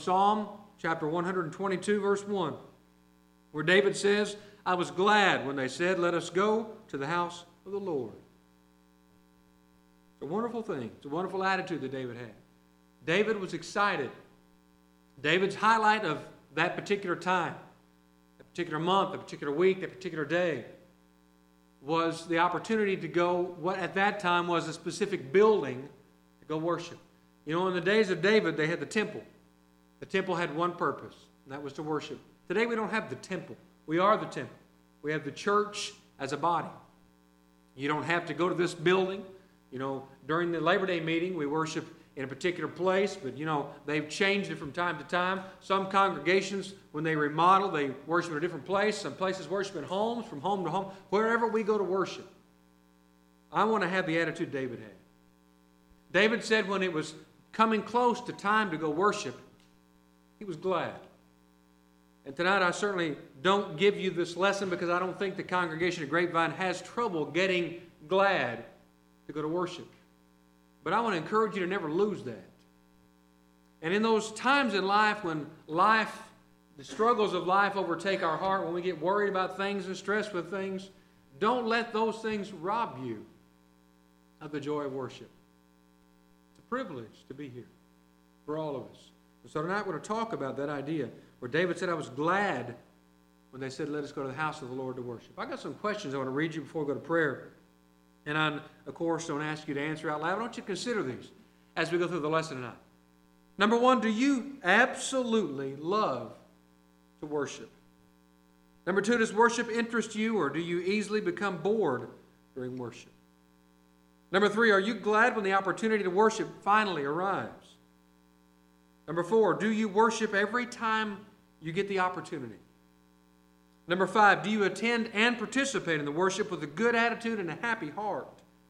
Psalm chapter 122, verse 1, where David says, I was glad when they said, let us go to the house of the Lord. It's a wonderful thing. It's a wonderful attitude that David had. David was excited. David's highlight of that particular time, that particular month, that particular week, that particular day, was the opportunity to go, what at that time was a specific building, to go worship. You know, in the days of David, they had the temple. The temple had one purpose, and that was to worship. Today we don't have the temple. We are the temple. We have the church as a body. You don't have to go to this building. You know, during the Labor Day meeting, we worship in a particular place, but, you know, they've changed it from time to time. Some congregations, when they remodel, they worship in a different place. Some places worship in homes, from home to home. Wherever we go to worship, I want to have the attitude David had. David said when it was coming close to time to go worship, he was glad. And tonight I certainly don't give you this lesson because I don't think the congregation at Grapevine has trouble getting glad to go to worship. But I want to encourage you to never lose that. And in those times in life when the struggles of life overtake our heart, when we get worried about things and stressed with things, don't let those things rob you of the joy of worship. It's a privilege to be here for all of us. And so tonight we're going to talk about that idea where David said, I was glad when they said, let us go to the house of the Lord to worship. I got some questions I want to read you before we go to prayer. And I, of course, don't ask you to answer out loud. I want you to consider these as we go through the lesson tonight. Number one, do you absolutely love to worship? Number two, does worship interest you, or do you easily become bored during worship? Number three, are you glad when the opportunity to worship finally arrives? Number four, do you worship every time you get the opportunity? Number five, do you attend and participate in the worship with a good attitude and a happy heart?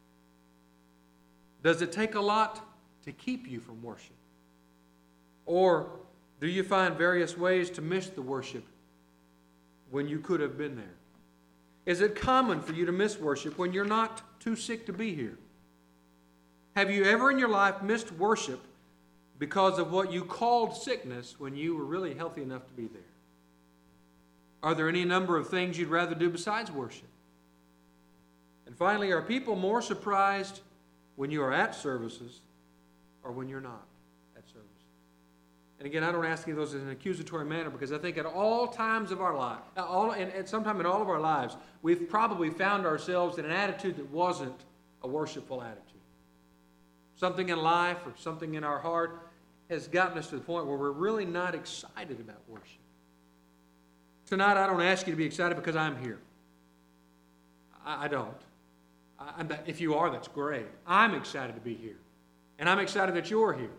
Does it take a lot to keep you from worship? Or do you find various ways to miss the worship when you could have been there? Is it common for you to miss worship when you're not too sick to be here? Have you ever in your life missed worship because of what you called sickness when you were really healthy enough to be there? Are there any number of things you'd rather do besides worship? And finally, are people more surprised when you are at services or when you're not at services? And again, I don't ask you those in an accusatory manner because I think at all times of our life, and sometime in all of our lives, we've probably found ourselves in an attitude that wasn't a worshipful attitude. Something in life or something in our heart has gotten us to the point where we're really not excited about worship. Tonight, I don't ask you to be excited because I'm here. I don't. If you are, that's great. I'm excited to be here. And I'm excited that you're here.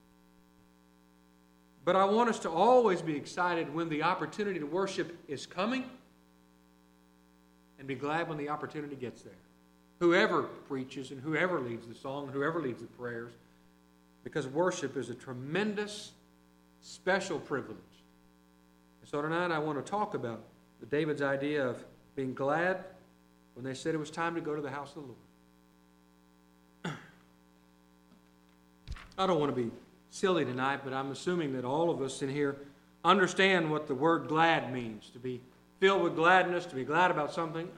But I want us to always be excited when the opportunity to worship is coming and be glad when the opportunity gets there. Whoever preaches and whoever leads the song and whoever leads the prayers, because worship is a tremendous, special privilege. So tonight I want to talk about David's idea of being glad when they said it was time to go to the house of the Lord. I don't want to be silly tonight, but I'm assuming that all of us in here understand what the word glad means, to be filled with gladness, to be glad about something.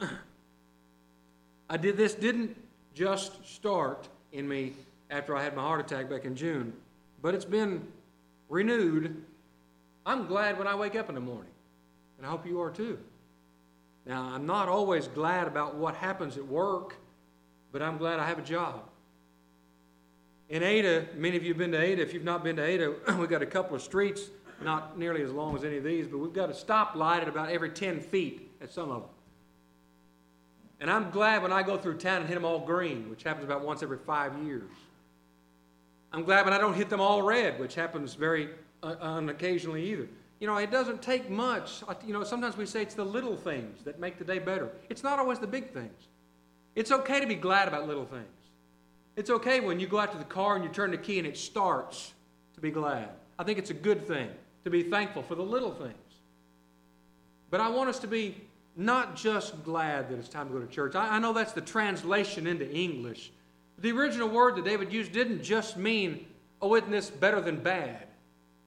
This didn't just start in me after I had my heart attack back in June, but it's been renewed. I'm glad when I wake up in the morning, and I hope you are too. Now, I'm not always glad about what happens at work, but I'm glad I have a job. In Ada, many of you have been to Ada. If you've not been to Ada, we've got a couple of streets, not nearly as long as any of these, but we've got a stoplight at about every 10 feet at some of them. And I'm glad when I go through town and hit them all green, which happens about once every 5 years. I'm glad when I don't hit them all red, which happens very unoccasionally either. You know, it doesn't take much. You know, sometimes we say it's the little things that make the day better. It's not always the big things. It's okay to be glad about little things. It's okay when you go out to the car and you turn the key and it starts, to be glad. I think it's a good thing to be thankful for the little things. But I want us to be not just glad that it's time to go to church. I know that's the translation into English. The original word that David used didn't just mean, oh, isn't this better than bad?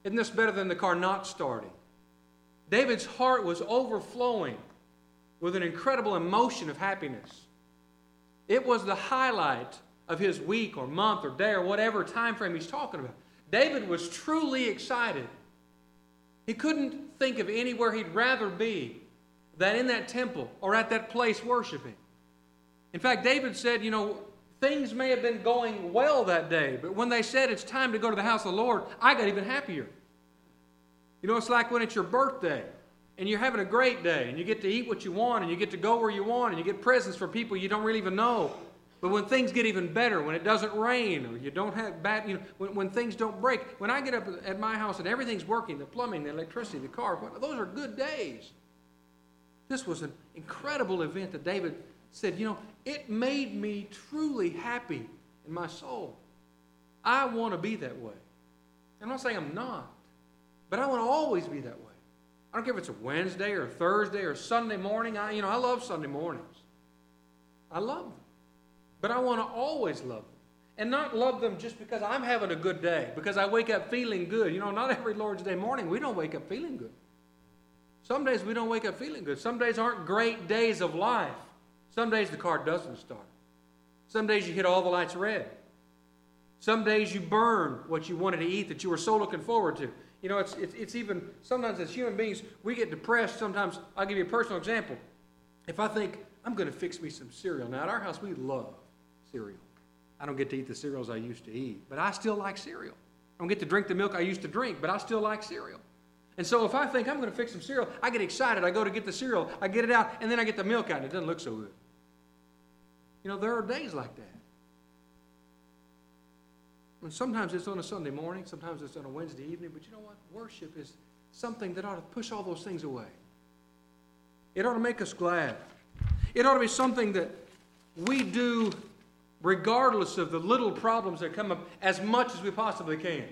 Isn't this better than the car not starting? David's heart was overflowing with an incredible emotion of happiness. It was the highlight of his week or month or day or whatever time frame he's talking about. David was truly excited. He couldn't think of anywhere he'd rather be than in that temple or at that place worshiping. In fact, David said, things may have been going well that day, but when they said it's time to go to the house of the Lord, I got even happier. It's like when it's your birthday and you're having a great day and you get to eat what you want and you get to go where you want and you get presents for people you don't really even know. But when things get even better, when it doesn't rain or you don't have bad, when things don't break, when I get up at my house and everything's working, the plumbing, the electricity, the car, those are good days. This was an incredible event that David said, it made me truly happy in my soul. I want to be that way. I'm not saying I'm not, but I want to always be that way. I don't care if it's a Wednesday or Thursday or Sunday morning. I love Sunday mornings. I love them. But I want to always love them. And not love them just because I'm having a good day, because I wake up feeling good. Not every Lord's Day morning we don't wake up feeling good. Some days we don't wake up feeling good. Some days aren't great days of life. Some days the car doesn't start. Some days you hit all the lights red. Some days you burn what you wanted to eat that you were so looking forward to. It's even, sometimes as human beings, we get depressed. Sometimes, I'll give you a personal example. If I think, I'm going to fix me some cereal. Now, at our house, we love cereal. I don't get to eat the cereals I used to eat, but I still like cereal. I don't get to drink the milk I used to drink, but I still like cereal. And so if I think I'm going to fix some cereal, I get excited. I go to get the cereal, I get it out, and then I get the milk out, and it doesn't look so good. There are days like that. And sometimes it's on a Sunday morning, sometimes it's on a Wednesday evening, but you know what? Worship is something that ought to push all those things away. It ought to make us glad. It ought to be something that we do regardless of the little problems that come up as much as we possibly can.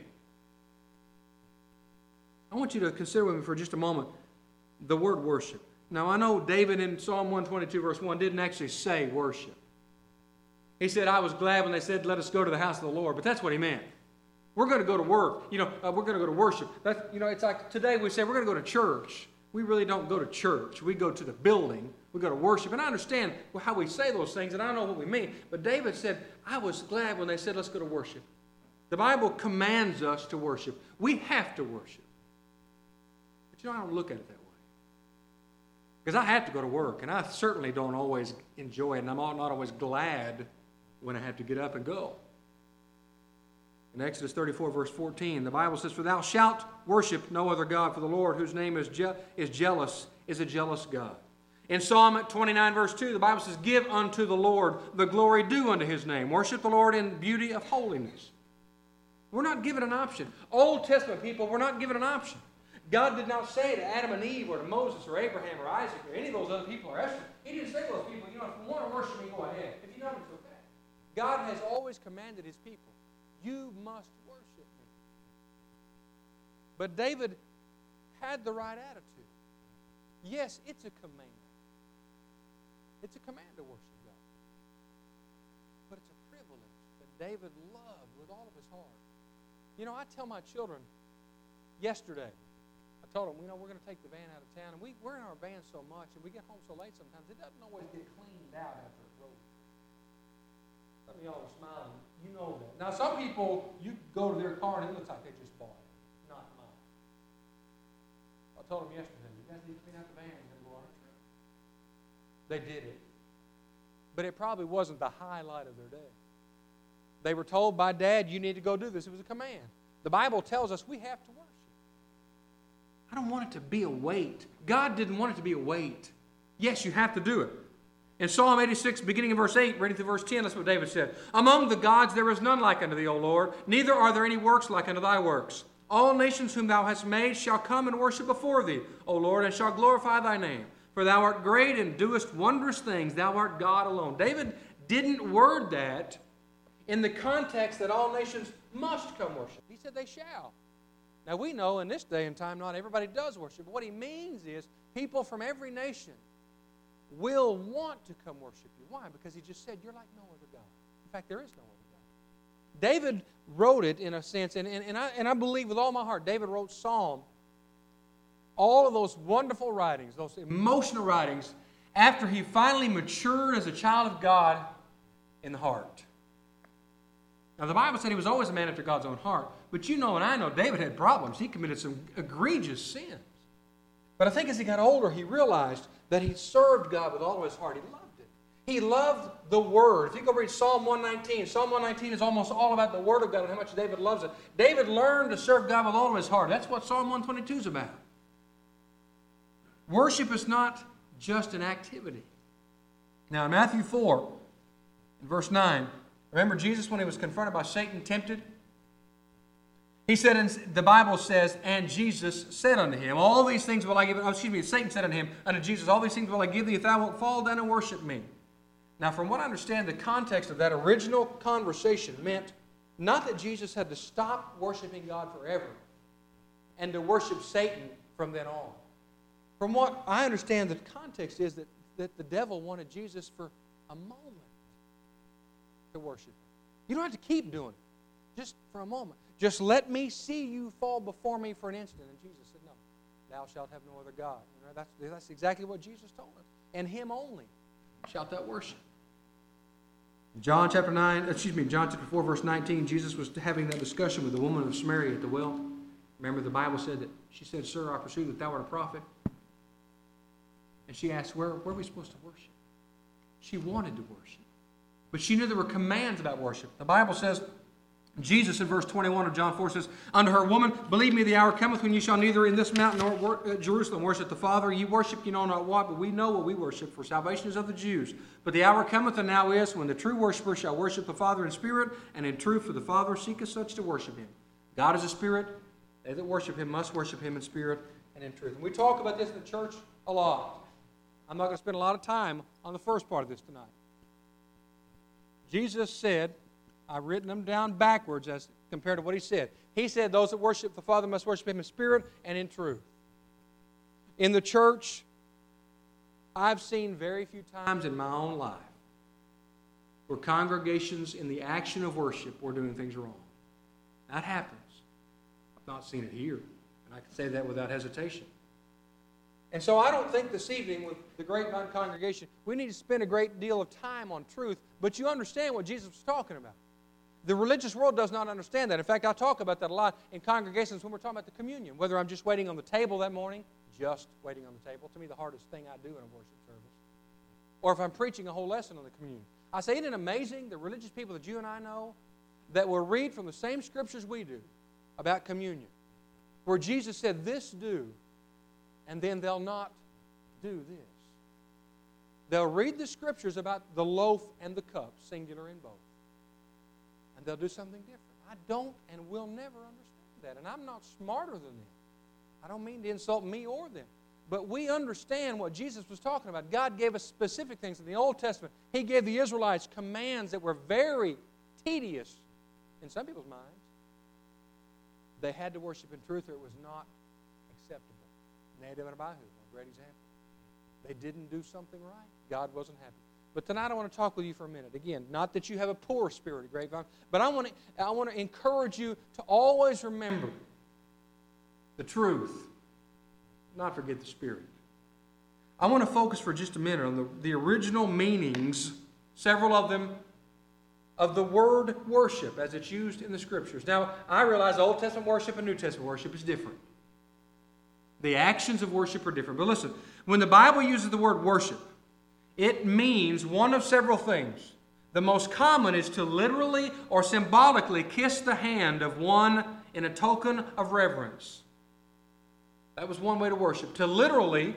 I want you to consider with me for just a moment the word worship. Now, I know David in Psalm 122, verse 1, didn't actually say worship. He said, I was glad when they said, let us go to the house of the Lord. But that's what he meant. We're going to go to work. We're going to go to worship. It's like today we say we're going to go to church. We really don't go to church. We go to the building. We go to worship. And I understand how we say those things, and I know what we mean. But David said, I was glad when they said, let's go to worship. The Bible commands us to worship. We have to worship. But I don't look at it that way. Because I have to go to work, and I certainly don't always enjoy it, and I'm not always glad when I have to get up and go. In Exodus 34, verse 14, the Bible says, for thou shalt worship no other God, for the Lord, whose name is jealous, is a jealous God. In Psalm 29, verse 2, the Bible says, give unto the Lord the glory due unto his name. Worship the Lord in beauty of holiness. We're not given an option. Old Testament people were not given an option. God did not say to Adam and Eve or to Moses or Abraham or Isaac or any of those other people or Esther, he didn't say to those people, if you want to worship me, go ahead. If you don't, it's okay. God has always commanded his people, you must worship me. But David had the right attitude. Yes, it's a command. It's a command to worship God. But it's a privilege that David loved with all of his heart. I tell my children yesterday, I told them, we're going to take the van out of town, and we're in our van so much, and we get home so late sometimes, it doesn't always get cleaned out after it rolls. Some of y'all are smiling. You know that. Now, some people, you go to their car and it looks like they just bought it. Not mine. I told them yesterday, you guys need to clean out the van. We're going to go on a trip. They did it. But it probably wasn't the highlight of their day. They were told by Dad, you need to go do this. It was a command. The Bible tells us we have to worship. I don't want it to be a weight. God didn't want it to be a weight. Yes, you have to do it. In Psalm 86, beginning in verse 8, reading through verse 10, that's what David said. Among the gods there is none like unto thee, O Lord, neither are there any works like unto thy works. All nations whom thou hast made shall come and worship before thee, O Lord, and shall glorify thy name. For thou art great and doest wondrous things. Thou art God alone. David didn't word that in the context that all nations must come worship. He said they shall. Now we know in this day and time not everybody does worship. But what he means is people from every nation will want to come worship you. Why? Because he just said you're like no other God. In fact, there is no other God. David wrote it in a sense, and I believe with all my heart, David wrote Psalm, all of those wonderful writings, those emotional writings, after he finally matured as a child of God in the heart. Now, the Bible said he was always a man after God's own heart, but you know and I know David had problems. He committed some egregious sins. But I think as he got older, he realized that he served God with all of his heart. He loved it. He loved the Word. If you go read Psalm 119, Psalm 119 is almost all about the Word of God and how much David loves it. David learned to serve God with all of his heart. That's what Psalm 122 is about. Worship is not just an activity. Now, in Matthew 4, in verse 9, remember Jesus when he was confronted by Satan, tempted? He said, and the Bible says, and Jesus said unto him, all these things will I give, Satan said unto him, unto Jesus, all these things will I give thee if thou wilt fall down and worship me. Now, from what I understand, the context of that original conversation meant not that Jesus had to stop worshiping God forever and to worship Satan from then on. From what I understand, the context is that the devil wanted Jesus for a moment to worship him. You don't have to keep doing it. Just for a moment. Just let me see you fall before me for an instant. And Jesus said, no, thou shalt have no other God. You know, that's exactly what Jesus told us. And him only shalt thou worship. John chapter 4, verse 19, Jesus was having that discussion with the woman of Samaria at the well. Remember the Bible said that she said, Sir, I perceive that thou art a prophet. And she asked, where are we supposed to worship? She wanted to worship. But she knew there were commands about worship. The Bible says, Jesus in verse 21 of John 4 says, unto her, woman, believe me, the hour cometh when ye shall neither in this mountain nor Jerusalem worship the Father. Ye worship ye know not what, but we know what we worship, for salvation is of the Jews. But the hour cometh and now is, when the true worshiper shall worship the Father in spirit and in truth, for the Father seeketh such to worship him. God is a spirit. They that worship him must worship him in spirit and in truth. And we talk about this in the church a lot. I'm not going to spend a lot of time on the first part of this tonight. Jesus said, I've written them down backwards as compared to what he said. He said those that worship the Father must worship him in spirit and in truth. In the church, I've seen very few times in my own life where congregations in the action of worship were doing things wrong. That happens. I've not seen it here, and I can say that without hesitation. And so I don't think this evening with the Grapevine congregation, we need to spend a great deal of time on truth, but you understand what Jesus was talking about. The religious world does not understand that. In fact, I talk about that a lot in congregations when we're talking about the communion, whether I'm just waiting on the table that morning, just waiting on the table, to me the hardest thing I do in a worship service, or if I'm preaching a whole lesson on the communion. I say, isn't it amazing, the religious people that you and I know, that will read from the same scriptures we do about communion, where Jesus said, this do, and then they'll not do this. They'll read the scriptures about the loaf and the cup, singular in both. And they'll do something different. I don't and will never understand that. And I'm not smarter than them. I don't mean to insult me or them. But we understand what Jesus was talking about. God gave us specific things in the Old Testament. He gave the Israelites commands that were very tedious in some people's minds. They had to worship in truth or it was not acceptable. Nadab and Abihu, a great example. They didn't do something right. God wasn't happy. But tonight I want to talk with you for a minute. Again, not that you have a poor spirit at Grapevine, but I want to encourage you to always remember the truth, not forget the spirit. I want to focus for just a minute on the original meanings, several of them, of the word worship as it's used in the Scriptures. Now, I realize Old Testament worship and New Testament worship is different. The actions of worship are different. But listen, when the Bible uses the word worship, it means one of several things. The most common is to literally or symbolically kiss the hand of one in a token of reverence. That was one way to worship. To literally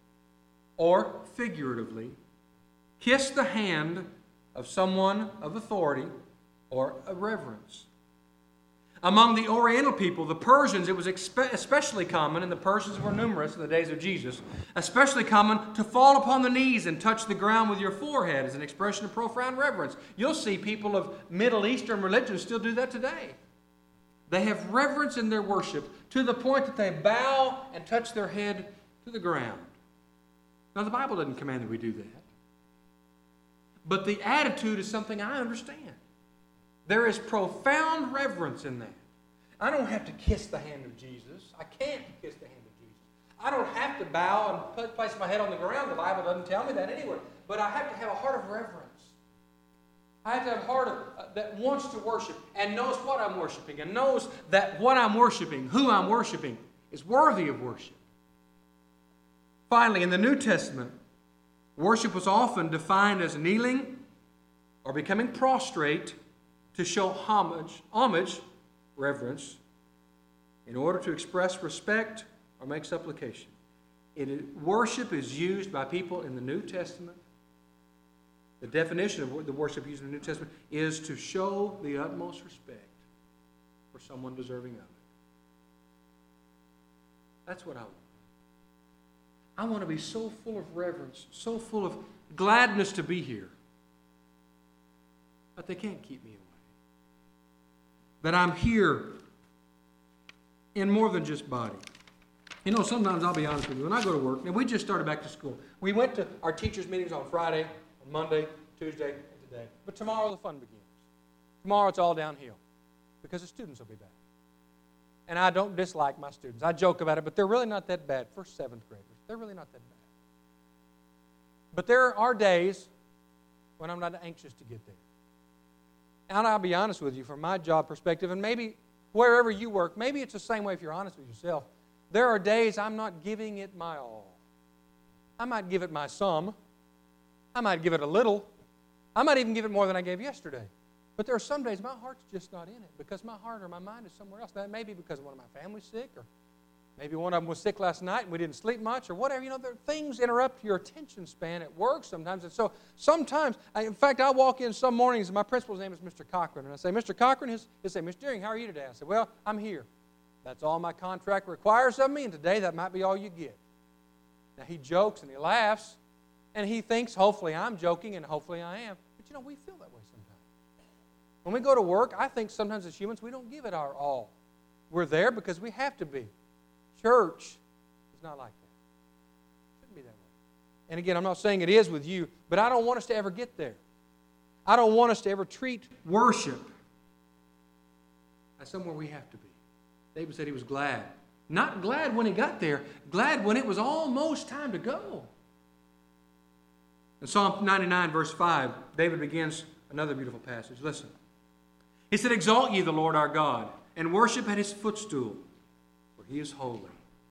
or figuratively kiss the hand of someone of authority or of reverence. Among the Oriental people, the Persians, it was especially common, and the Persians were numerous in the days of Jesus, especially common to fall upon the knees and touch the ground with your forehead as an expression of profound reverence. You'll see people of Middle Eastern religions still do that today. They have reverence in their worship to the point that they bow and touch their head to the ground. Now, the Bible doesn't command that we do that. But the attitude is something I understand. There is profound reverence in that. I don't have to kiss the hand of Jesus. I can't kiss the hand of Jesus. I don't have to bow and place my head on the ground. The Bible doesn't tell me that anywhere. But I have to have a heart of reverence. I have to have a heart that wants to worship and knows what I'm worshiping and knows that what I'm worshiping, who I'm worshiping, is worthy of worship. Finally, in the New Testament, worship was often defined as kneeling or becoming prostrate to show homage, reverence, in order to express respect or make supplication. Worship is used by people in the New Testament. The definition of the worship used in the New Testament is to show the utmost respect for someone deserving of it. That's what I want. I want to be so full of reverence, so full of gladness to be here. But they can't keep me away. That I'm here in more than just body. You know, sometimes I'll be honest with you. When I go to work, and we just started back to school. We went to our teachers' meetings on Friday, on Monday, Tuesday, and today. But tomorrow the fun begins. Tomorrow it's all downhill because the students will be back. And I don't dislike my students. I joke about it, but they're really not that bad. First, 7th graders. They're really not that bad. But there are days when I'm not anxious to get there. And I'll be honest with you, from my job perspective, and maybe wherever you work, maybe it's the same way if you're honest with yourself. There are days I'm not giving it my all. I might give it my some. I might give it a little. I might even give it more than I gave yesterday. But there are some days my heart's just not in it because my heart or my mind is somewhere else. That may be because one of my family's sick, or maybe one of them was sick last night and we didn't sleep much, or whatever. You know, things interrupt your attention span at work sometimes. And so sometimes, in fact, I walk in some mornings, and my principal's name is Mr. Cochran. And I say, Mr. Cochran, he'll say, Mr. Deering, how are you today? I say, well, I'm here. That's all my contract requires of me, and today that might be all you get. Now, he jokes and he laughs, and he thinks hopefully I'm joking, and hopefully I am. But, you know, we feel that way sometimes. When we go to work, I think sometimes as humans we don't give it our all. We're there because we have to be. Church is not like that. It shouldn't be that way. And again, I'm not saying it is with you, but I don't want us to ever get there. I don't want us to ever treat worship as somewhere we have to be. David said he was glad. Not glad when he got there, glad when it was almost time to go. In Psalm 99, verse 5, David begins another beautiful passage. Listen. He said, exalt ye the Lord our God, and worship at his footstool, for he is holy.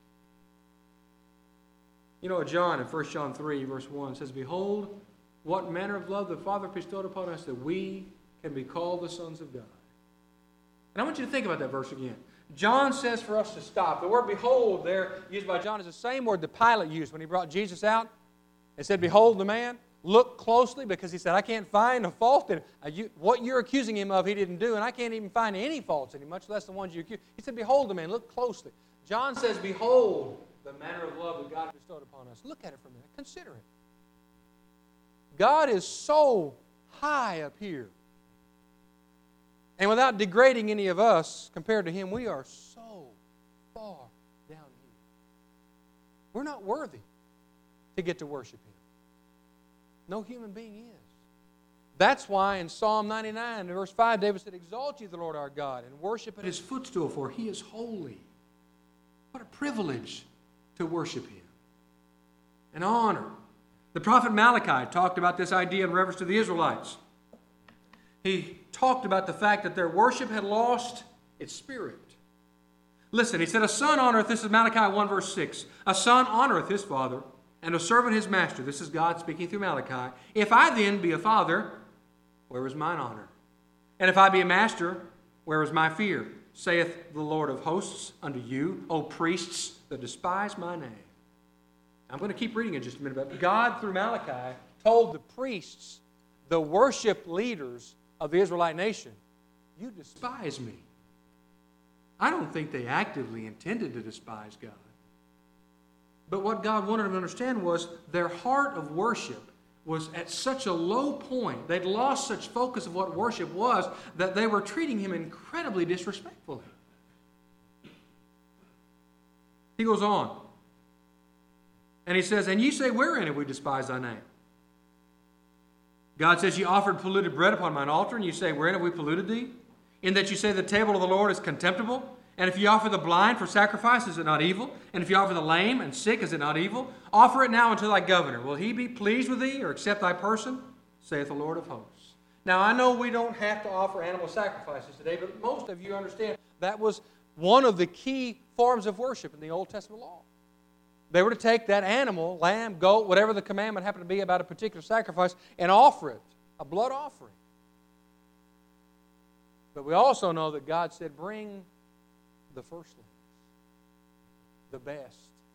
You know, John in 1 John 3, verse 1 says, behold, what manner of love the Father bestowed upon us that we can be called the sons of God. And I want you to think about that verse again. John says for us to stop. The word behold there used by John is the same word that Pilate used when he brought Jesus out. He said, behold the man. Look closely, because he said, I can't find a fault in him. What you're accusing him of, he didn't do, and I can't even find any faults in him, much less the ones you accuse. He said, behold the man, look closely. John says, behold the manner of love that God bestowed upon us. Look at it for a minute. Consider it. God is so high up here. And without degrading any of us, compared to him, we are so far down here. We're not worthy to get to worship him. No human being is. That's why in Psalm 99, verse 5, David said, exalt ye the Lord our God, and worship at his footstool, for he is holy. What a privilege to worship him. An honor. The prophet Malachi talked about this idea in reference to the Israelites. He talked about the fact that their worship had lost its spirit. Listen, he said, a son honoreth, this is Malachi 1, verse 6, a son honoreth his father, and a servant his master. This is God speaking through Malachi. If I then be a father, where is mine honor? And if I be a master, where is my fear? Saith the Lord of hosts unto you, O priests that despise my name. I'm going to keep reading in just a minute, but God through Malachi told the priests, the worship leaders of the Israelite nation, you despise me. I don't think they actively intended to despise God. But what God wanted them to understand was their heart of worship was at such a low point. They'd lost such focus of what worship was that they were treating him incredibly disrespectfully. He goes on. And he says, and ye say, wherein have we despised thy name? God says, "You offered polluted bread upon mine altar," and you say, "Wherein have we polluted thee? In that you say the table of the Lord is contemptible? And if you offer the blind for sacrifice, is it not evil? And if you offer the lame and sick, is it not evil? Offer it now unto thy governor. Will he be pleased with thee, or accept thy person? Saith the Lord of hosts." Now, I know we don't have to offer animal sacrifices today, but most of you understand that was one of the key forms of worship in the Old Testament law. They were to take that animal, lamb, goat, whatever the commandment happened to be about a particular sacrifice, and offer it, a blood offering. But we also know that God said, "Bring the firstlings, the best."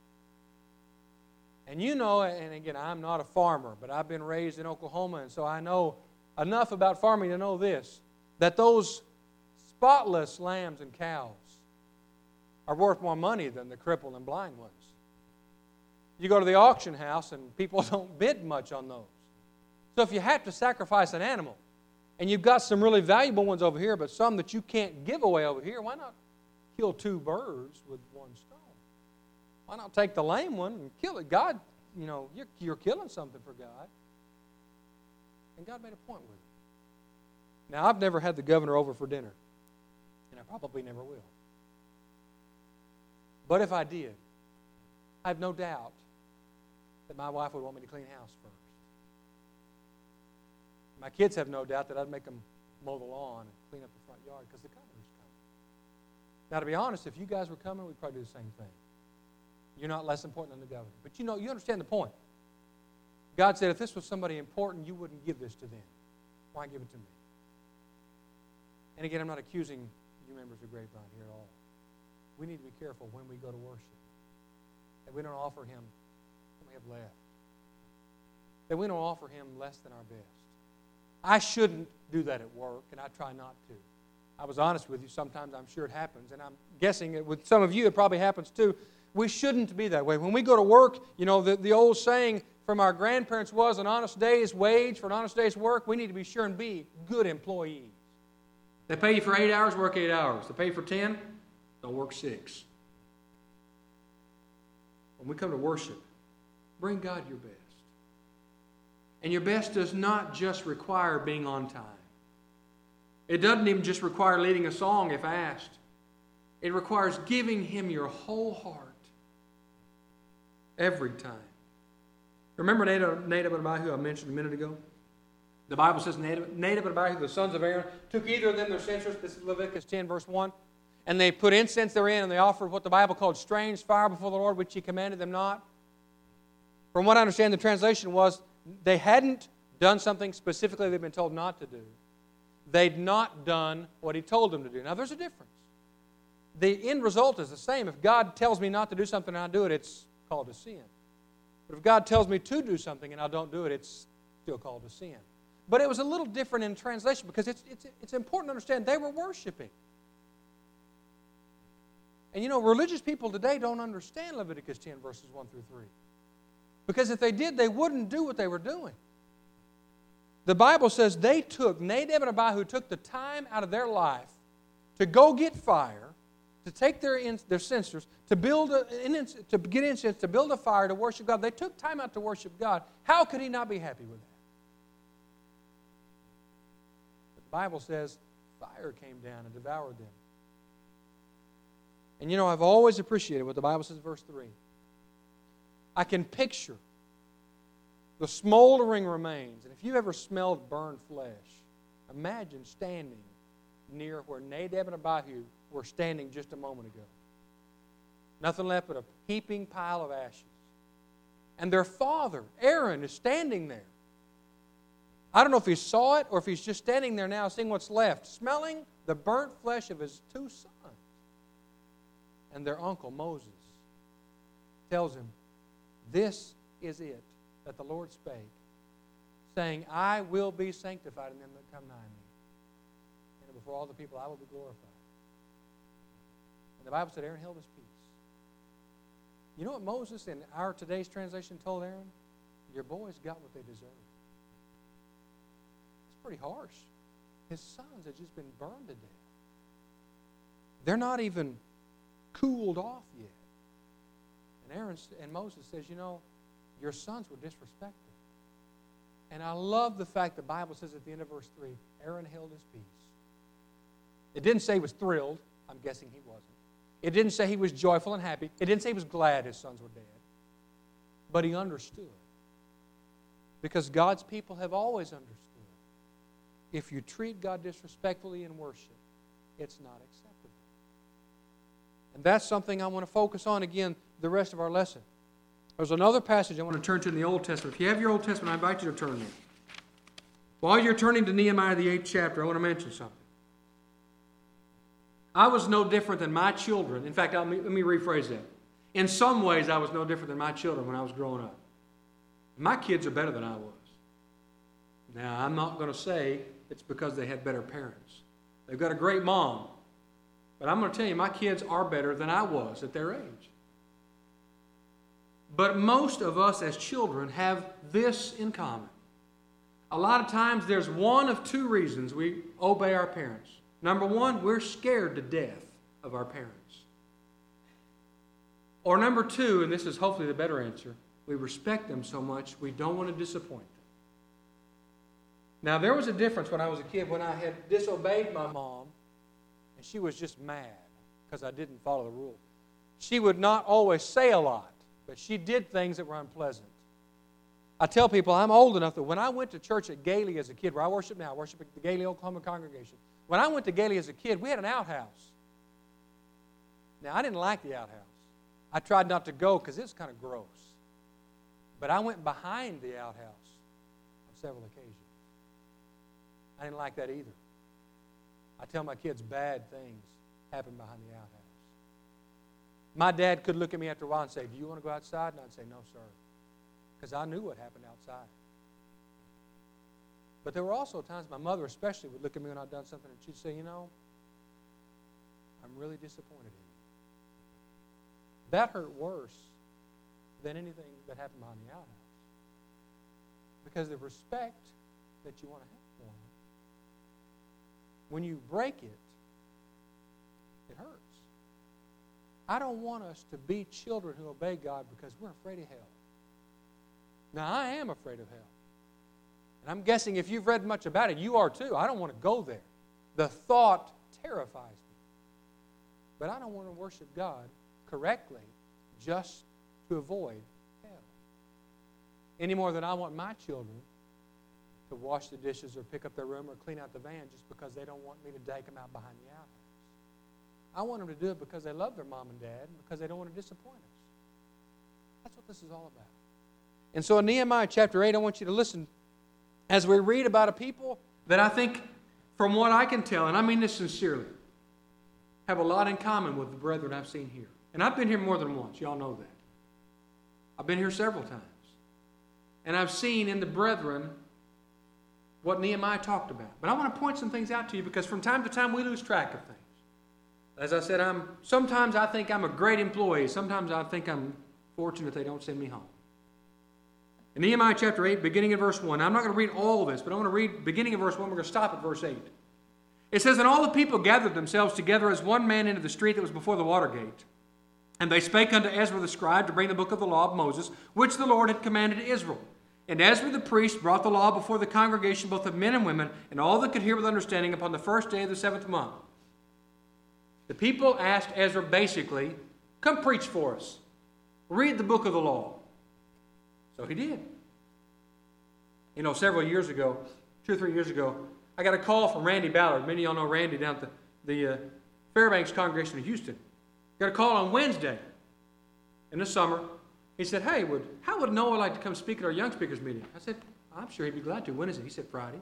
And you know, and again, I'm not a farmer, but I've been raised in Oklahoma, and so I know enough about farming to know this, that those spotless lambs and cows are worth more money than the crippled and blind ones. You go to the auction house, and people don't bid much on those. So if you have to sacrifice an animal, and you've got some really valuable ones over here, but some that you can't give away over here, why not kill two birds with one stone? Why not take the lame one and kill it? God, you know, you're killing something for God. And God made a point with it. Now, I've never had the governor over for dinner, and I probably never will. But if I did, I have no doubt that my wife would want me to clean house first. My kids have no doubt that I'd make them mow the lawn and clean up the front yard because the governor's coming. Now, to be honest, if you guys were coming, we'd probably do the same thing. You're not less important than the governor. But you understand the point. God said, if this was somebody important, you wouldn't give this to them. Why give it to me? And again, I'm not accusing you members of Grapevine here at all. We need to be careful when we go to worship, that we don't offer Him what we have left, that we don't offer Him less than our best. I shouldn't do that at work, and I try not to. I was honest with you. Sometimes I'm sure it happens, and I'm guessing it with some of you it probably happens too. We shouldn't be that way. When we go to work, the old saying from our grandparents was, an honest day's wage for an honest day's work. We need to be sure and be good employees. They pay you for 8 hours, work 8 hours. They pay you for 10, don't work 6. When we come to worship, bring God your best. And your best does not just require being on time. It doesn't even just require leading a song if asked. It requires giving Him your whole heart every time. Remember Nadab and Abihu I mentioned a minute ago? The Bible says Nadab and Abihu, the sons of Aaron, took either of them their censers, this is Leviticus 10, verse 1, and they put incense therein, and they offered what the Bible called strange fire before the Lord, which He commanded them not. From what I understand, the translation was, they hadn't done something specifically they'd been told not to do. They'd not done what He told them to do. Now, there's a difference. The end result is the same. If God tells me not to do something and I do it, it's called a sin. But if God tells me to do something and I don't do it, it's still called a sin. But it was a little different in translation because it's important to understand they were worshiping. And religious people today don't understand Leviticus 10, verses 1 through 3. Because if they did, they wouldn't do what they were doing. The Bible says Nadab and Abihu took the time out of their life to go get fire, to take their censers, to get incense, to build a fire, to worship God. They took time out to worship God. How could He not be happy with that? The Bible says fire came down and devoured them. And I've always appreciated what the Bible says in verse 3. I can picture the smoldering remains. And if you've ever smelled burned flesh, imagine standing near where Nadab and Abihu were standing just a moment ago. Nothing left but a heaping pile of ashes. And their father, Aaron, is standing there. I don't know if he saw it or if he's just standing there now seeing what's left, smelling the burnt flesh of his 2 sons. And their uncle, Moses, tells him, this is it that the Lord spake, saying, I will be sanctified in them that come nigh me. And before all the people I will be glorified. And the Bible said Aaron held his peace. You know what Moses in our today's translation told Aaron? Your boys got what they deserve. It's pretty harsh. His sons had just been burned to death. They're not even cooled off yet. And Aaron and Moses says, your sons were disrespected. And I love the fact the Bible says at the end of verse 3, Aaron held his peace. It didn't say he was thrilled. I'm guessing he wasn't. It didn't say he was joyful and happy. It didn't say he was glad his sons were dead. But he understood. Because God's people have always understood. If you treat God disrespectfully in worship, it's not acceptable. And that's something I want to focus on again the rest of our lesson. There's another passage I want to turn to in the Old Testament. If you have your Old Testament, I invite you to turn there. While you're turning to Nehemiah, the 8th chapter, I want to mention something. I was no different than my children. In fact, let me rephrase that. In some ways, I was no different than my children when I was growing up. My kids are better than I was. Now, I'm not going to say it's because they had better parents. They've got a great mom. But I'm going to tell you, my kids are better than I was at their age. But most of us as children have this in common. A lot of times there's one of two reasons we obey our parents. Number one, we're scared to death of our parents. Or number two, and this is hopefully the better answer, we respect them so much we don't want to disappoint them. Now, there was a difference when I was a kid when I had disobeyed my mom, and she was just mad because I didn't follow the rule. She would not always say a lot, but she did things that were unpleasant. I tell people I'm old enough that when I went to church at Gailey as a kid, where I worship now, I worship at the Gailey, Oklahoma congregation. When I went to Gailey as a kid, we had an outhouse. Now, I didn't like the outhouse. I tried not to go because it's kind of gross. But I went behind the outhouse on several occasions. I didn't like that either. I tell my kids bad things happen behind the outhouse. My dad could look at me after a while and say, "Do you want to go outside?" And I'd say, "No, sir." Because I knew what happened outside. But there were also times my mother especially would look at me when I'd done something and she'd say, "You know, I'm really disappointed in you." That hurt worse than anything that happened behind the outhouse. Because the respect that you want to have for them, when you break it, it hurts. I don't want us to be children who obey God because we're afraid of hell. Now, I am afraid of hell. And I'm guessing if you've read much about it, you are too. I don't want to go there. The thought terrifies me. But I don't want to worship God correctly just to avoid hell. Any more than I want my children to wash the dishes or pick up their room or clean out the van just because they don't want me to take them out behind the outhouse. I want them to do it because they love their mom and dad and because they don't want to disappoint us. That's what this is all about. And so in Nehemiah chapter 8, I want you to listen as we read about a people that I think, from what I can tell, and I mean this sincerely, have a lot in common with the brethren I've seen here. And I've been here more than once. You all know that. I've been here several times. And I've seen in the brethren what Nehemiah talked about. But I want to point some things out to you because from time to time we lose track of things. As I said, sometimes I think I'm a great employee. Sometimes I think I'm fortunate they don't send me home. In Nehemiah chapter 8, beginning in verse 1. Now, I'm not going to read all of this, but I want to read beginning of verse 1. We're going to stop at verse 8. It says, "And all the people gathered themselves together as one man into the street that was before the water gate. And they spake unto Ezra the scribe to bring the book of the law of Moses, which the Lord had commanded Israel. And Ezra the priest brought the law before the congregation, both of men and women, and all that could hear with understanding upon the first day of the 7th month." The people asked Ezra basically, "Come preach for us. Read the book of the law." So he did. You know, several years ago, 2 or 3 years ago, I got a call from Randy Ballard. Many of y'all know Randy down at the Fairbanks congregation in Houston. Got a call on Wednesday in the summer. He said, "Hey, how would Noah like to come speak at our young speakers meeting?" I said, "I'm sure he'd be glad to." "When is it?" He said, "Friday."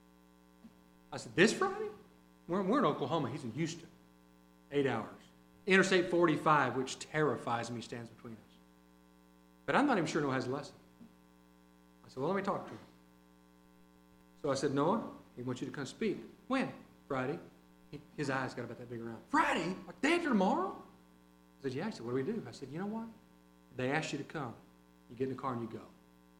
I said, "This Friday?" We're in Oklahoma. He's in Houston. 8 hours. Interstate 45, which terrifies me, stands between us. But I'm not even sure Noah has a lesson. I said, "Well, let me talk to him." So I said, "Noah, he wants you to come speak." "When?" "Friday." His eyes got about that big around. "Friday? Like day after tomorrow?" I said, "Yeah." He said, "What do we do?" I said, "You know what? They asked you to come. You get in the car and you go."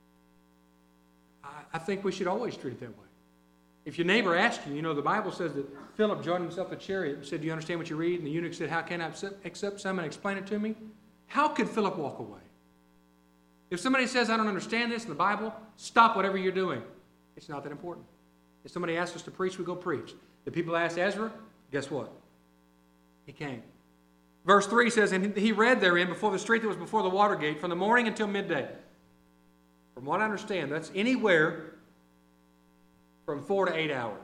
I think we should always treat it that way. If your neighbor asks you, the Bible says that Philip joined himself a chariot and said, "Do you understand what you read?" And the eunuch said, "How can I accept some and explain it to me?" How could Philip walk away? If somebody says, I don't understand this in the Bible, stop whatever you're doing. It's not that important. If somebody asks us to preach, we go preach. The people asked Ezra, guess what? He came. Verse 3 says, and he read therein before the street that was before the water gate from the morning until midday. From what I understand, that's anywhere from 4 to 8 hours.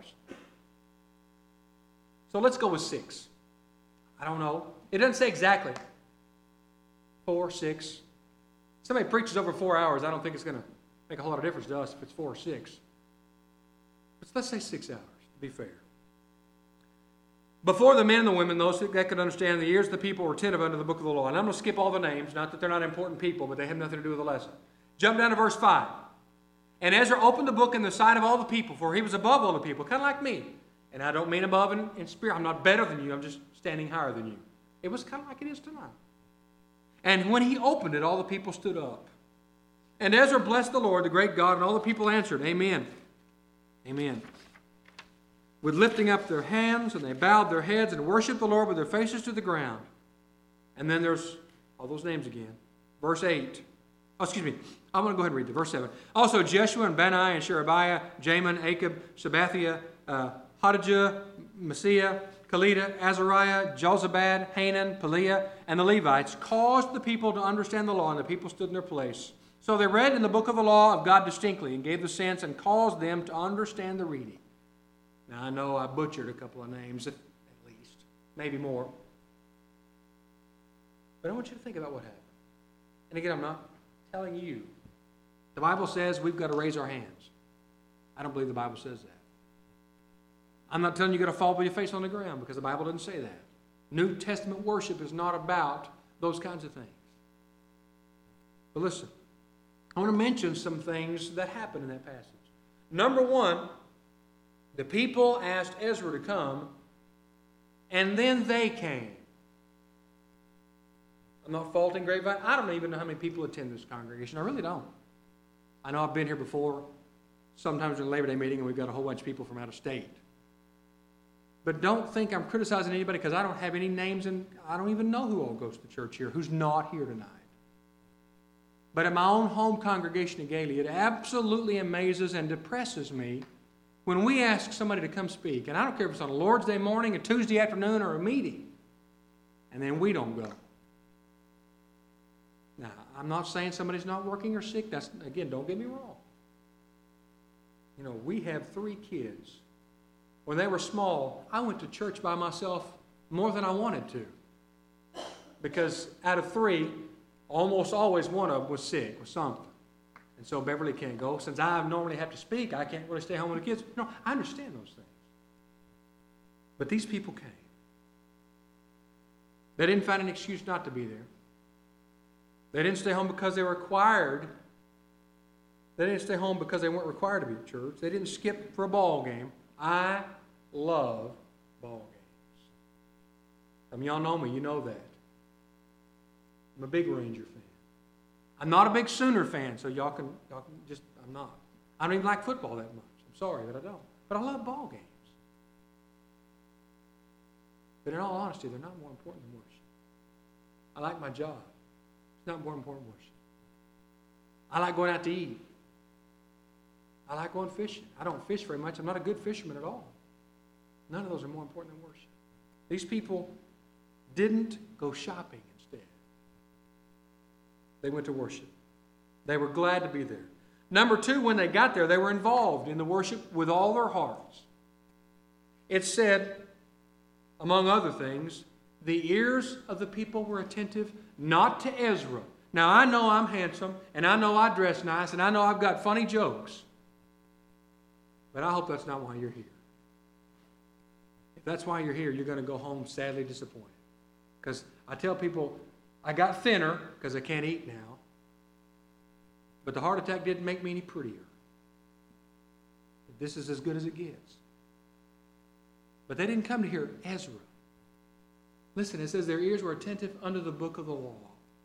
So let's go with 6. I don't know. It doesn't say exactly. 4, 6. Somebody preaches over 4 hours, I don't think it's going to make a whole lot of difference to us if it's 4 or 6. But let's say 6 hours, to be fair. Before the men and the women, those that could understand, the ears of the people were attentive unto the book of the law. And I'm going to skip all the names, not that they're not important people, but they have nothing to do with the lesson. Jump down to verse 5. And Ezra opened the book in the sight of all the people, for he was above all the people, kind of like me. And I don't mean above in spirit. I'm not better than you. I'm just standing higher than you. It was kind of like it is tonight. And when he opened it, all the people stood up. And Ezra blessed the Lord, the great God, and all the people answered, Amen. Amen. With lifting up their hands, and they bowed their heads and worshiped the Lord with their faces to the ground. And then there's all those names again. Verse 8. Oh, excuse me. I'm going to go ahead and read it. Verse 7. Also Jeshua and Benai and Sherebiah, Jamin, Akab, Sabathiah, Hodijah, Messiah, Kelita, Azariah, Jozabad, Hanan, Peleah, and the Levites caused the people to understand the law, and the people stood in their place. So they read in the book of the law of God distinctly and gave the sense and caused them to understand the reading. Now, I know I butchered a couple of names, at least, maybe more. But I want you to think about what happened. And again, I'm not telling you. The Bible says we've got to raise our hands. I don't believe the Bible says that. I'm not telling you you've got to fall with your face on the ground, because the Bible doesn't say that. New Testament worship is not about those kinds of things. But listen, I want to mention some things that happened in that passage. Number one, the people asked Ezra to come, and then they came. I'm not faulting Grapevine. I don't even know how many people attend this congregation. I really don't. I know I've been here before, sometimes in a Labor Day meeting, and we've got a whole bunch of people from out of state. But don't think I'm criticizing anybody, because I don't have any names, and I don't even know who all goes to church here, who's not here tonight. But at my own home congregation at Gailey, it absolutely amazes and depresses me when we ask somebody to come speak, and I don't care if it's on a Lord's Day morning, a Tuesday afternoon, or a meeting, and then we don't go. Now, I'm not saying somebody's not working or sick. That's, again, don't get me wrong. You know, we have 3 kids. When they were small, I went to church by myself more than I wanted to. Because out of 3, almost always one of them was sick with something. And so Beverly can't go. Since I normally have to speak, I can't really stay home with the kids. No, I understand those things. But these people came. They didn't find an excuse not to be there. They didn't stay home because they were required. They didn't stay home because they weren't required to be at church. They didn't skip for a ball game. I love ball games. Some of y'all know me. You know that. I'm a big Ranger fan. I'm not a big Sooner fan, so y'all can just, I'm not. I don't even like football that much. I'm sorry that I don't. But I love ball games. But in all honesty, they're not more important than worship. I like my job. It's not more important than worship. I like going out to eat. I like going fishing. I don't fish very much. I'm not a good fisherman at all. None of those are more important than worship. These people didn't go shopping instead. They went to worship. They were glad to be there. Number 2, when they got there, they were involved in the worship with all their hearts. It said, among other things, the ears of the people were attentive, not to Ezra. Now, I know I'm handsome, and I know I dress nice, and I know I've got funny jokes. But I hope that's not why you're here. If that's why you're here, you're going to go home sadly disappointed. Because I tell people, I got thinner because I can't eat now. But the heart attack didn't make me any prettier. This is as good as it gets. But they didn't come to hear Ezra. Listen, it says their ears were attentive unto the book of the law.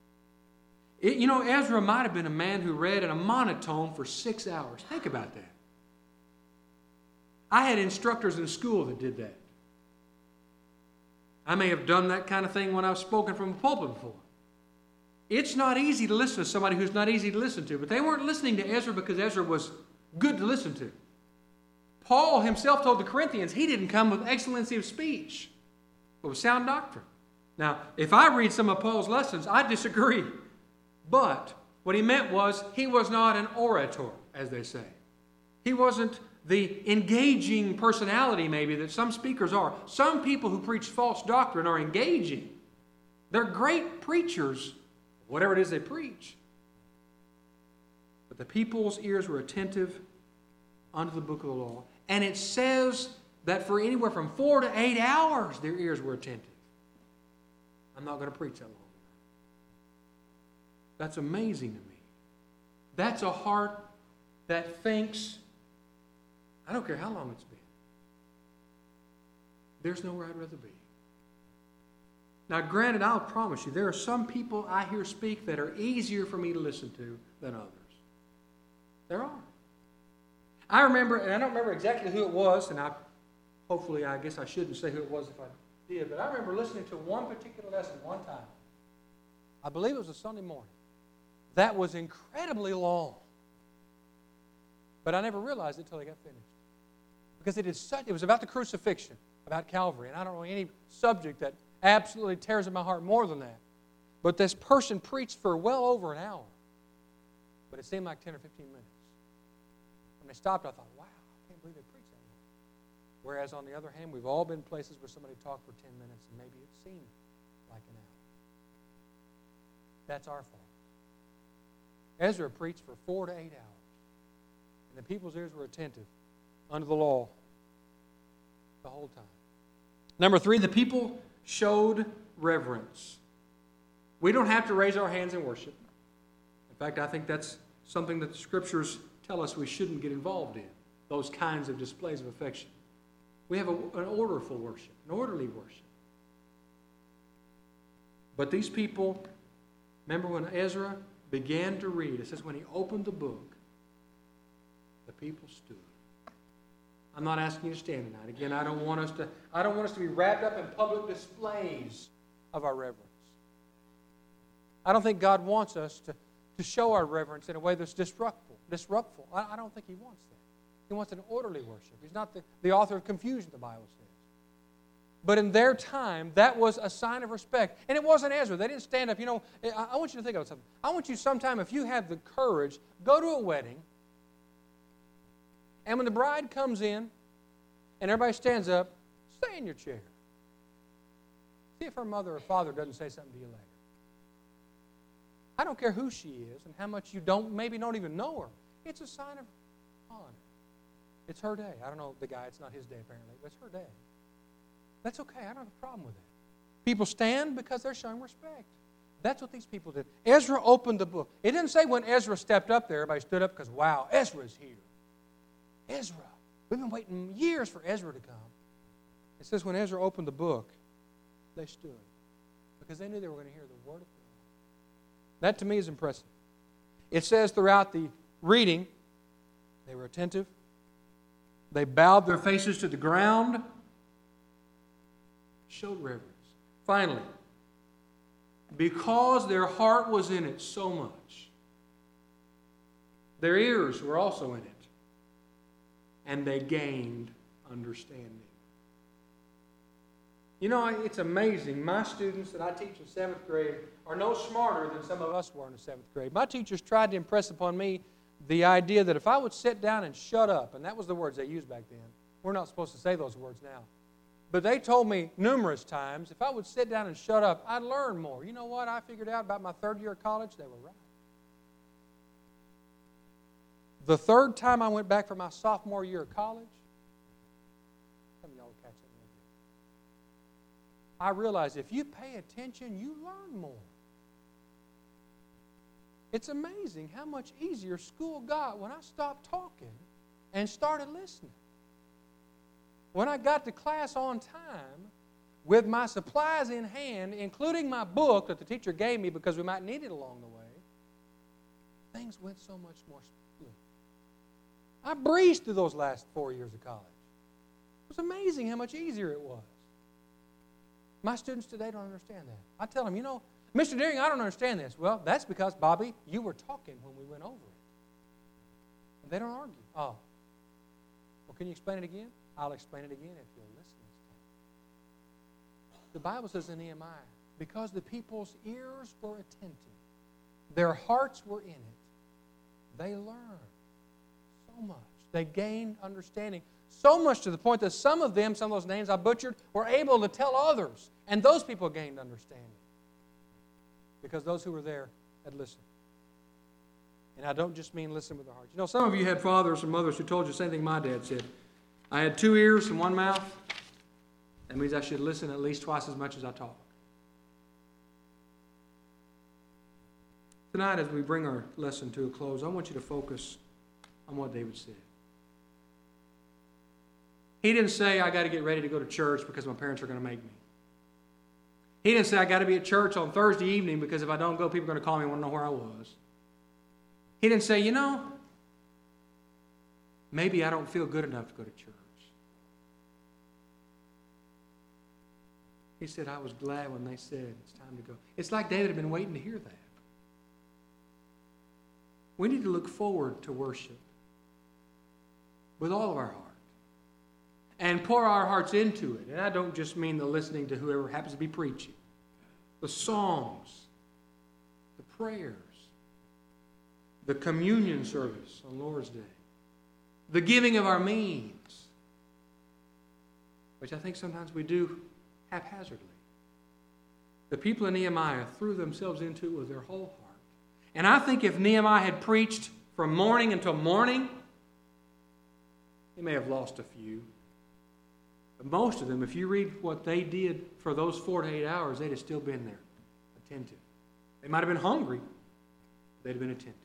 Ezra might have been a man who read in a monotone for 6 hours. Think about that. I had instructors in school that did that. I may have done that kind of thing when I was spoken from the pulpit before. It's not easy to listen to somebody who's not easy to listen to. But they weren't listening to Ezra because Ezra was good to listen to. Paul himself told the Corinthians he didn't come with excellency of speech, but with sound doctrine. Now, if I read some of Paul's lessons, I disagree. But what he meant was he was not an orator, as they say. He wasn't the engaging personality, maybe, that some speakers are. Some people who preach false doctrine are engaging. They're great preachers, whatever it is they preach. But the people's ears were attentive unto the book of the law. And it says that for anywhere from 4 to 8 hours, their ears were attentive. I'm not going to preach that long. That's amazing to me. That's a heart that thinks, I don't care how long it's been. There's nowhere I'd rather be. Now, granted, I'll promise you, there are some people I hear speak that are easier for me to listen to than others. There are. I remember, and I don't remember exactly who it was, and hopefully I guess I shouldn't say who it was if I did, but I remember listening to one particular lesson one time. I believe it was a Sunday morning. That was incredibly long. But I never realized it until I got finished. Because it was about the crucifixion, about Calvary, and I don't know any subject that absolutely tears at my heart more than that. But this person preached for well over an hour. But it seemed like 10 or 15 minutes. When they stopped, I thought, wow, I can't believe they preached that long. Whereas on the other hand, we've all been places where somebody talked for 10 minutes and maybe it seemed like an hour. That's our fault. Ezra preached for 4 to 8 hours. And the people's ears were attentive unto the law the whole time. Number 3, the people showed reverence. We don't have to raise our hands in worship. In fact, I think that's something that the Scriptures tell us we shouldn't get involved in, those kinds of displays of affection. We have an orderful worship, an orderly worship. But these people, remember when Ezra began to read, it says when he opened the book, the people stood. I'm not asking you to stand tonight. Again, I don't want us to be wrapped up in public displays of our reverence. I don't think God wants us to show our reverence in a way that's disruptful. I don't think He wants that. He wants an orderly worship. He's not the author of confusion, the Bible says. But in their time, that was a sign of respect. And it wasn't Ezra. They didn't stand up. You know, I want you to think about something. I want you sometime, if you have the courage, go to a wedding, and when the bride comes in and everybody stands up, stay in your chair. See if her mother or father doesn't say something to you later. I don't care who she is and how much you maybe don't even know her. It's a sign of honor. It's her day. I don't know the guy. It's not his day apparently, but it's her day. That's okay. I don't have a problem with it. People stand because they're showing respect. That's what these people did. Ezra opened the book. It didn't say when Ezra stepped up there, everybody stood up because, wow, Ezra's here. Ezra. We've been waiting years for Ezra to come. It says when Ezra opened the book, they stood because they knew they were going to hear the word of God. That to me is impressive. It says throughout the reading, they were attentive. They bowed their faces to the ground, showed reverence. Finally, because their heart was in it so much, their ears were also in it, and they gained understanding. You know, it's amazing. My students that I teach in 7th grade are no smarter than some of us were in the 7th grade. My teachers tried to impress upon me the idea that if I would sit down and shut up, and that was the words they used back then. We're not supposed to say those words now. But they told me numerous times, if I would sit down and shut up, I'd learn more. You know what I figured out about my 3rd year of college? They were right. The 3rd time I went back for my sophomore year of college, some of y'all will catch it in a little bit. I realized if you pay attention, you learn more. It's amazing how much easier school got when I stopped talking and started listening. When I got to class on time, with my supplies in hand, including my book that the teacher gave me because we might need it along the way, things went so much more smoothly. I breezed through those last 4 years of college. It was amazing how much easier it was. My students today don't understand that. I tell them, you know, Mr. Deering, I don't understand this. Well, that's because, Bobby, you were talking when we went over it. And they don't argue. Oh. Well, can you explain it again? I'll explain it again if you'll listen this time. The Bible says in Nehemiah, because the people's ears were attentive, their hearts were in it, they learned so much. They gained understanding. So much to the point that some of them, some of those names I butchered, were able to tell others. And those people gained understanding. Because those who were there had listened. And I don't just mean listen with their hearts. You know, some of you had fathers and mothers who told you the same thing my dad said. I had 2 ears and 1 mouth. That means I should listen at least twice as much as I talk. Tonight, as we bring our lesson to a close, I want you to focus on what David said. He didn't say, I got to get ready to go to church because my parents are going to make me. He didn't say, I got to be at church on Thursday evening because if I don't go, people are going to call me and want to know where I was. He didn't say, you know, maybe I don't feel good enough to go to church. He said, I was glad when they said it's time to go. It's like David had been waiting to hear that. We need to look forward to worship with all of our heart and pour our hearts into it. And I don't just mean the listening to whoever happens to be preaching. The songs, the prayers, the communion service on Lord's Day, the giving of our means, which I think sometimes we do haphazardly. The people in Nehemiah threw themselves into it with their whole heart. And I think if Nehemiah had preached from morning until morning, he may have lost a few. But most of them, if you read what they did for those 4 to 8 hours, they'd have still been there, attentive. They might have been hungry, but they'd have been attentive.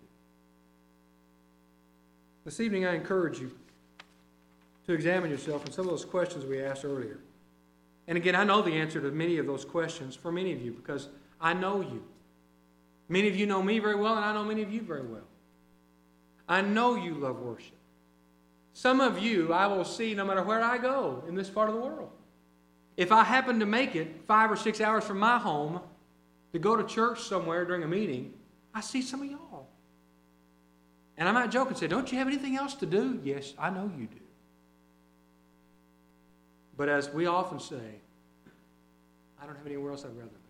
This evening I encourage you to examine yourself on some of those questions we asked earlier. And again, I know the answer to many of those questions for many of you because I know you. Many of you know me very well, and I know many of you very well. I know you love worship. Some of you I will see no matter where I go in this part of the world. If I happen to make it 5 or 6 hours from my home to go to church somewhere during a meeting, I see some of y'all. And I might joke and say, don't you have anything else to do? Yes, I know you do. But as we often say, I don't have anywhere else I'd rather be.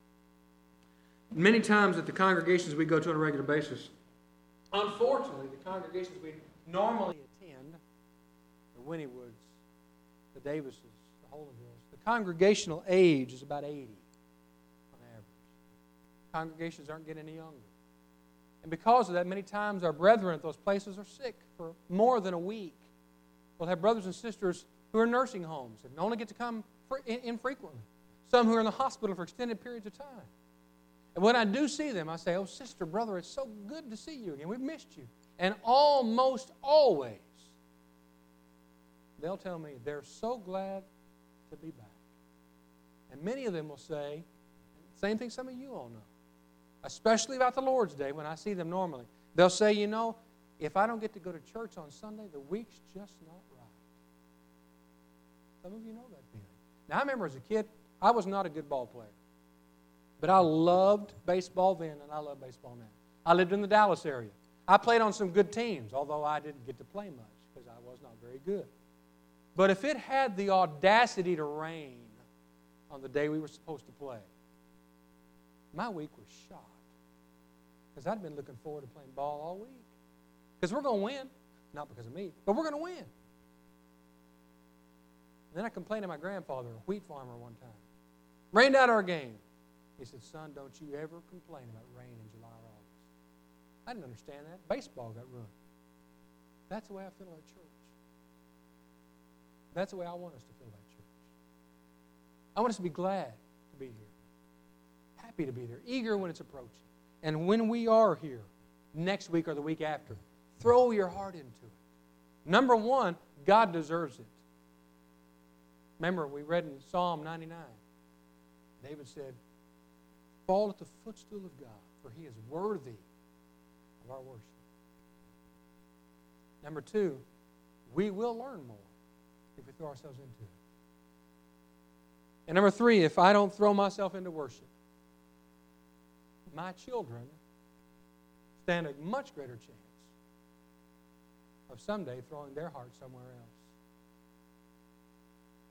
Many times at the congregations we go to on a regular basis, unfortunately, the congregations we normally attend, the Winnywoods, the Davises, the Holyhills, the congregational age is about 80 on average. Congregations aren't getting any younger. And because of that, many times our brethren at those places are sick for more than a week. We'll have brothers and sisters who are in nursing homes and only get to come infrequently. Some who are in the hospital for extended periods of time. And when I do see them, I say, oh, sister, brother, it's so good to see you again. We've missed you. And almost always, they'll tell me they're so glad to be back. And many of them will say, same thing some of you all know, especially about the Lord's Day when I see them normally. They'll say, you know, if I don't get to go to church on Sunday, the week's just not right. Some of you know that feeling. Now, I remember as a kid, I was not a good ball player. But I loved baseball then, and I love baseball now. I lived in the Dallas area. I played on some good teams, although I didn't get to play much because I was not very good. But if it had the audacity to rain on the day we were supposed to play, my week was shot. Because I'd been looking forward to playing ball all week. Because we're going to win. Not because of me, but we're going to win. And then I complained to my grandfather, a wheat farmer, one time. Rained out our game. He said, son, don't you ever complain about rain in July or August. I didn't understand that. Baseball got ruined. That's the way I feel about church. That's the way I want us to feel about church. I want us to be glad to be here. Happy to be there. Eager when it's approaching. And when we are here, next week or the week after, throw your heart into it. Number one, God deserves it. Remember, we read in Psalm 99, David said, fall at the footstool of God, for he is worthy of our worship. Number two, we will learn more if we throw ourselves into it. And number three, if I don't throw myself into worship, my children stand a much greater chance of someday throwing their heart somewhere else.